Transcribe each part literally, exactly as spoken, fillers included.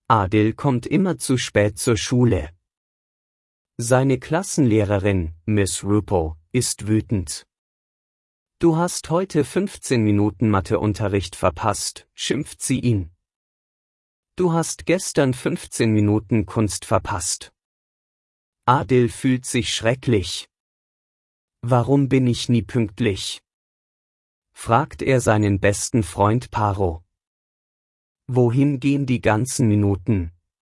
Adil kommt immer zu spät zur Schule. Seine Klassenlehrerin, Miss Rupel, ist wütend. Du hast heute fünfzehn Minuten Matheunterricht verpasst, schimpft sie ihn. Du hast gestern fünfzehn Minuten Kunst verpasst. Adil fühlt sich schrecklich. Warum bin ich nie pünktlich? Fragt er seinen besten Freund Paro. Wohin gehen die ganzen Minuten?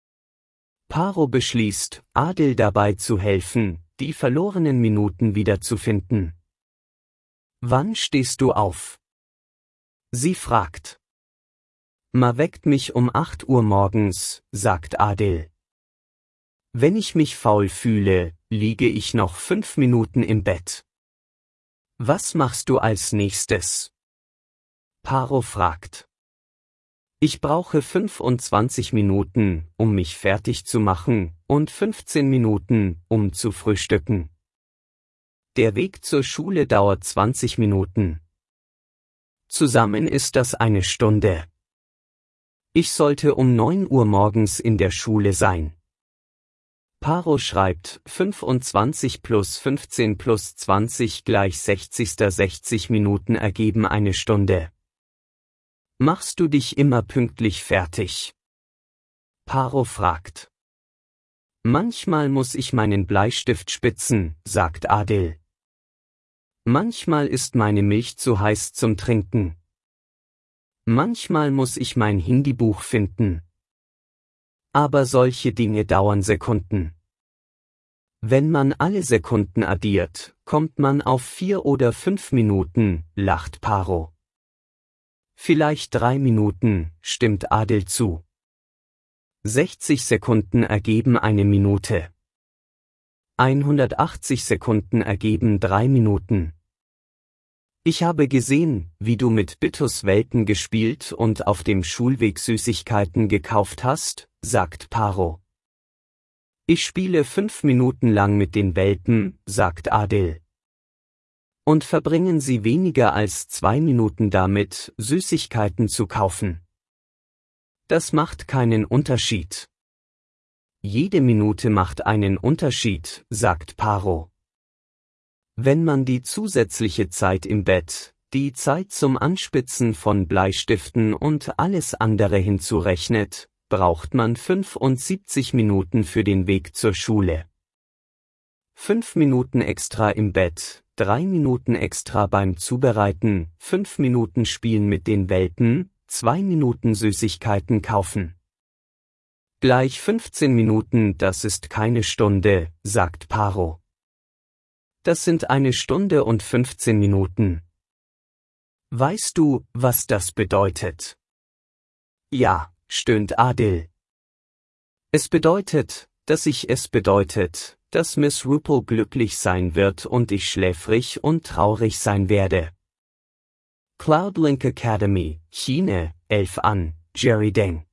Paro beschließt, Adil dabei zu helfen, die verlorenen Minuten wiederzufinden. Wann stehst du auf? Sie fragt. Ma weckt mich um acht Uhr morgens, sagt Adil. Wenn ich mich faul fühle, liege ich noch fünf Minuten im Bett. Was machst du als nächstes? Paro fragt. Ich brauche fünfundzwanzig Minuten, um mich fertig zu machen, und fünfzehn Minuten, um zu frühstücken. Der Weg zur Schule dauert zwanzig Minuten. Zusammen ist das eine Stunde. Ich sollte um neun Uhr morgens in der Schule sein. Paro schreibt, fünfundzwanzig plus fünfzehn plus zwanzig gleich sechzig. sechzig Minuten ergeben eine Stunde. Machst du dich immer pünktlich fertig? Paro fragt. Manchmal muss ich meinen Bleistift spitzen, sagt Adil. Manchmal ist meine Milch zu heiß zum Trinken. Manchmal muss ich mein Hindibuch finden. Aber solche Dinge dauern Sekunden. Wenn man alle Sekunden addiert, kommt man auf vier oder fünf Minuten, lacht Paro. Vielleicht drei Minuten, stimmt Adil zu. sechzig Sekunden ergeben eine Minute. hundertachtzig Sekunden ergeben drei Minuten. Ich habe gesehen, wie du mit Bittus Welpen gespielt und auf dem Schulweg Süßigkeiten gekauft hast, sagt Paro. Ich spiele fünf Minuten lang mit den Welpen, sagt Adil. Und verbringen sie weniger als zwei Minuten damit, Süßigkeiten zu kaufen. Das macht keinen Unterschied. Jede Minute macht einen Unterschied, sagt Paro. Wenn man die zusätzliche Zeit im Bett, die Zeit zum Anspitzen von Bleistiften und alles andere hinzurechnet, braucht man fünfundsiebzig Minuten für den Weg zur Schule. Fünf Minuten extra im Bett, drei Minuten extra beim Zubereiten, fünf Minuten spielen mit den Welpen, zwei Minuten Süßigkeiten kaufen. Gleich fünfzehn Minuten, das ist keine Stunde, sagt Paro. Das sind eine Stunde und fünfzehn Minuten. Weißt du, was das bedeutet? Ja, stöhnt Adil. Es bedeutet, dass ich es bedeutet, dass Miss Rupel glücklich sein wird und ich schläfrig und traurig sein werde. Cloudlink Academy, China, elf an, Jerry Deng.